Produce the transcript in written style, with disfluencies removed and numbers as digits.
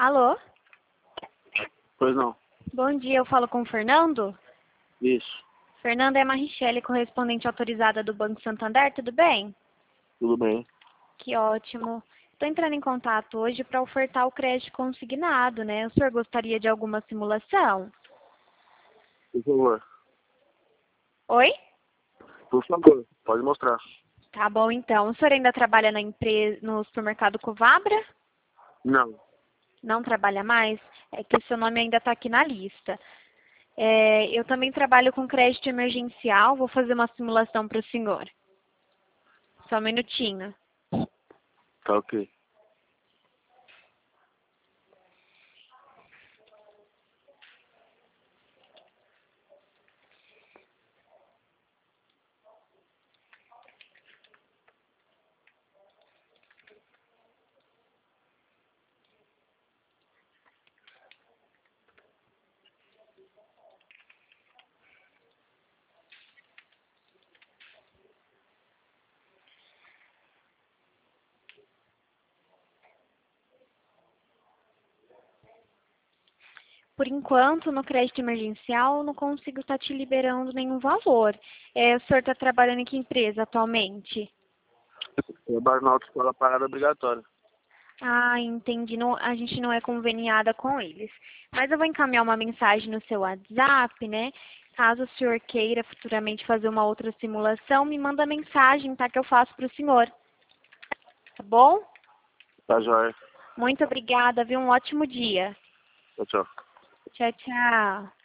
Alô? Pois não. Bom dia, eu falo com o Fernando? Isso. Fernando, é a Marichele, correspondente autorizada do Banco Santander, tudo bem? Tudo bem. Que ótimo. Estou entrando em contato hoje para ofertar o crédito consignado, né? O senhor gostaria de alguma simulação? Por favor. Oi? Por favor, pode mostrar. Tá bom, então. O senhor ainda trabalha na empresa, no supermercado Covabra? Não. Não trabalha mais? É que o seu nome ainda está aqui na lista. Eu também trabalho com crédito emergencial. Vou fazer uma simulação para o senhor. Só um minutinho. Tá ok. Por enquanto, no crédito emergencial, eu não consigo estar te liberando nenhum valor. O senhor está trabalhando em que empresa atualmente? Trabalho na autoescola parada obrigatória. Ah, entendi. Não, a gente não é conveniada com eles. Mas eu vou encaminhar uma mensagem no seu WhatsApp, né? Caso o senhor queira futuramente fazer uma outra simulação, me manda mensagem, tá? Que eu faço para o senhor. Tá bom? Tá jóia. Muito obrigada, viu? Um ótimo dia. Tchau, tchau. Tchau, tchau.